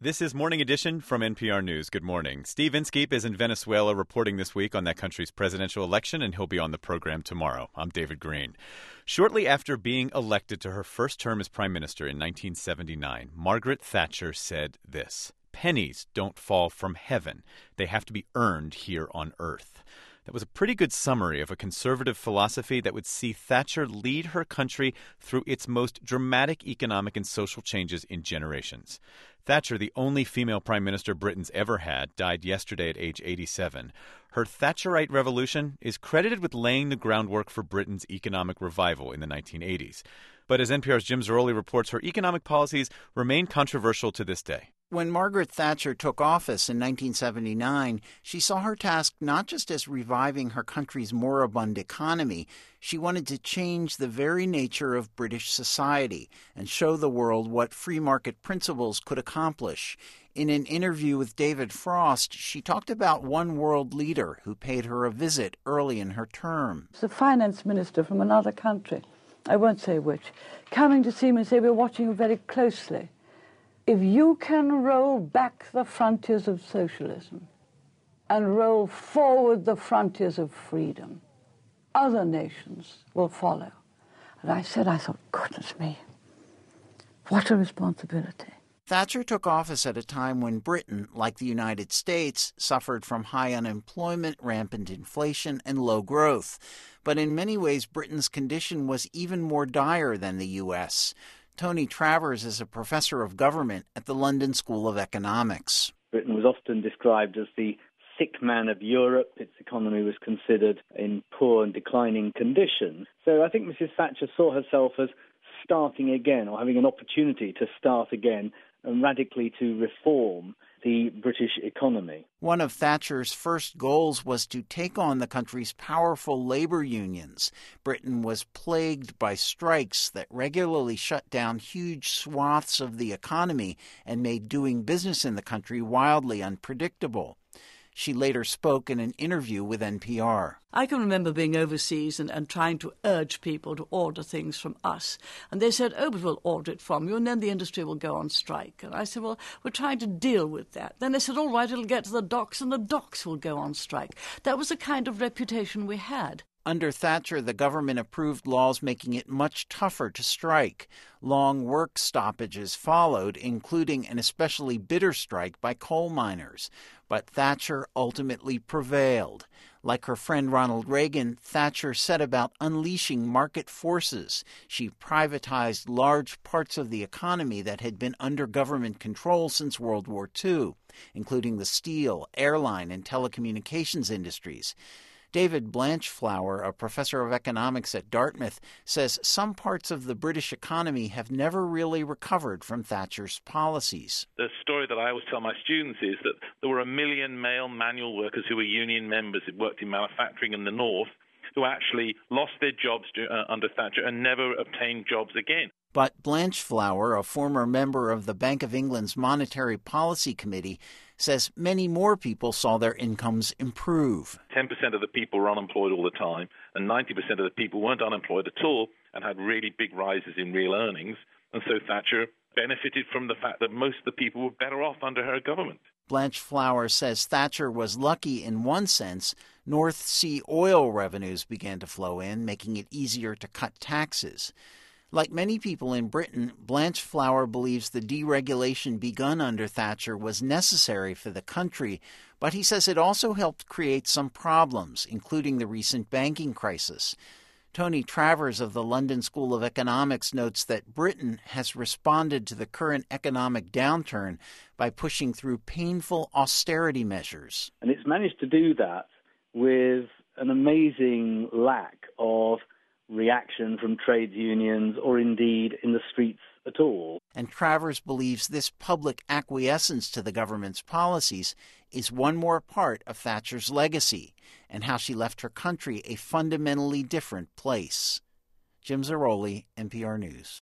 This is Morning Edition from NPR News. Good morning. Steve Inskeep is in Venezuela reporting this week on that country's presidential election, and he'll be on the program tomorrow. I'm David Green. Shortly after being elected to her first term as prime minister in 1979, Margaret Thatcher said this: "Pennies don't fall from heaven. They have to be earned here on earth." That was a pretty good summary of a conservative philosophy that would see Thatcher lead her country through its most dramatic economic and social changes in generations. Thatcher, the only female prime minister Britain's ever had, died yesterday at age 87. Her Thatcherite revolution is credited with laying the groundwork for Britain's economic revival in the 1980s. But as NPR's Jim Zarroli reports, her economic policies remain controversial to this day. When Margaret Thatcher took office in 1979, she saw her task not just as reviving her country's moribund economy. She wanted to change the very nature of British society and show the world what free market principles could accomplish. In an interview with David Frost, she talked about one world leader who paid her a visit early in her term. The finance minister from another country, I won't say which, coming to see me and say, "We're watching you very closely. If you can roll back the frontiers of socialism and roll forward the frontiers of freedom, other nations will follow." And I thought, goodness me, what a responsibility. Thatcher took office at a time when Britain, like the United States, suffered from high unemployment, rampant inflation, and low growth. But in many ways, Britain's condition was even more dire than the U.S. Tony Travers is a professor of government at the London School of Economics. Britain was often described as the sick man of Europe. Its economy was considered in poor and declining condition. So I think Mrs. Thatcher saw herself as starting again, or having an opportunity to start again and radically to reform the British economy. One of Thatcher's first goals was to take on the country's powerful labor unions. Britain was plagued by strikes that regularly shut down huge swaths of the economy and made doing business in the country wildly unpredictable. She later spoke in an interview with NPR. I can remember being overseas and trying to urge people to order things from us. And they said, "Oh, but we'll order it from you, and then the industry will go on strike." And I said, "Well, we're trying to deal with that." Then they said, "All right, it'll get to the docks, and the docks will go on strike." That was the kind of reputation we had. Under Thatcher, the government approved laws making it much tougher to strike. Long work stoppages followed, including an especially bitter strike by coal miners. But Thatcher ultimately prevailed. Like her friend Ronald Reagan, Thatcher set about unleashing market forces. She privatized large parts of the economy that had been under government control since World War II, including the steel, airline, and telecommunications industries. David Blanchflower, a professor of economics at Dartmouth, says some parts of the British economy have never really recovered from Thatcher's policies. The story that I always tell my students is that there were 1 million male manual workers who were union members who worked in manufacturing in the north who actually lost their jobs under Thatcher and never obtained jobs again. But Blanchflower, a former member of the Bank of England's Monetary Policy Committee, says many more people saw their incomes improve. 10% of the people were unemployed all the time, and 90% of the people weren't unemployed at all and had really big rises in real earnings. And so Thatcher benefited from the fact that most of the people were better off under her government. Blanchflower says Thatcher was lucky in one sense. North Sea oil revenues began to flow in, making it easier to cut taxes. Like many people in Britain, Blanchflower believes the deregulation begun under Thatcher was necessary for the country, but he says it also helped create some problems, including the recent banking crisis. Tony Travers of the London School of Economics notes that Britain has responded to the current economic downturn by pushing through painful austerity measures. And it's managed to do that with an amazing lack of reaction from trade unions or indeed in the streets at all. And Travers believes this public acquiescence to the government's policies is one more part of Thatcher's legacy and how she left her country a fundamentally different place. Jim Zarroli, NPR News.